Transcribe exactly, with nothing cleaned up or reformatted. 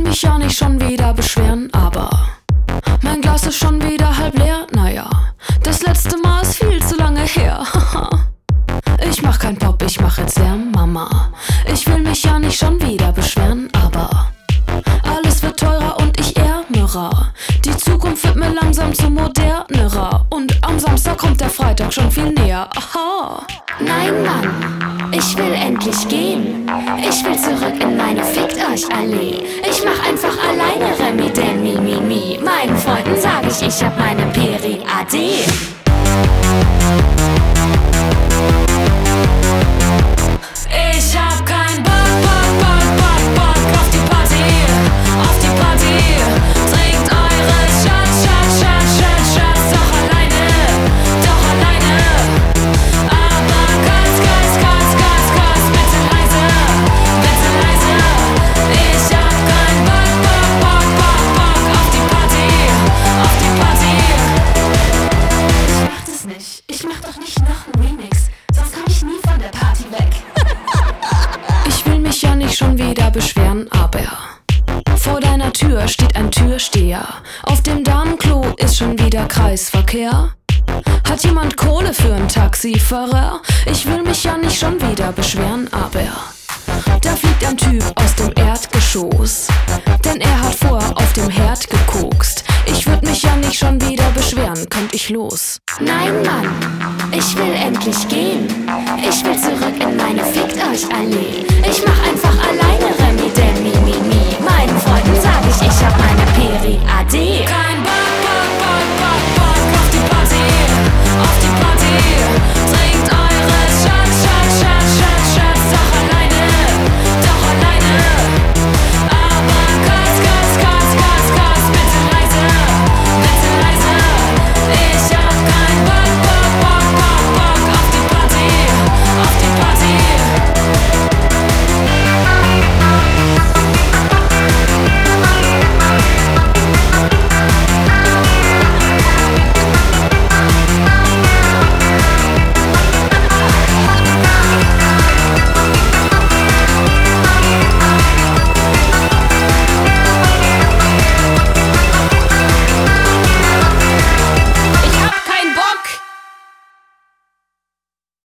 mich ja nicht schon wieder beschweren, aber mein Glas ist schon wieder halb leer. Naja, das letzte Mal ist viel zu lange her. Ich mach kein Pop, ich mach jetzt Lärm, Mama. Ich will mich ja nicht schon wieder beschweren, aber alles wird teurer und ich ärmerer. Die Zukunft wird mir langsam zu modernerer. Und am Samstag kommt der Freitag schon viel näher. Aha. Nein, Mann, ich will endlich gehen. Ich will zurück in meine Fickt euch Allee. Ich mach einfach alleine Remi, denn mi, mi, mi. Meinen Freunden sag ich, ich hab meine Peri-A-D. Ich hab kein Bock, Bock, Bock, Bock, Bock auf die Party, auf die Party. Trinkt eure Shots, Shots, Shots, Shots, Shots, doch alleine, doch alleine. Aber kurz, kurz, kurz, kurz, kurz, bitte leise, bitte leise. Ich hab kein Bock, Bock, Bock, Bock, Bock auf die Party, auf die Party. Ich mach das nicht, ich mach doch nicht noch einen Remix, sonst komm ich nie von der Party weg. Ich will mich ja nicht schon wieder beschweren, aber vor deiner Tür steht ein Türsteher. Auf dem Damenklo ist schon wieder Kreisverkehr. Hat jemand Kohle für einen Taxifahrer? Ich will mich ja nicht schon wieder beschweren, aber da fliegt ein Typ aus dem Erdgeschoss, denn er hat vorher auf dem Herd gekokst. Ich würd mich ja nicht schon wieder beschweren, könnt ich los. Nein, Mann, ich will endlich gehen. Ich will zurück in meine Fickt euch Allee. Ich mach einfach alleine Remi, denn mi, mi, mi. Meinen Freunden sag ich, ich hab meine Peri-A-D.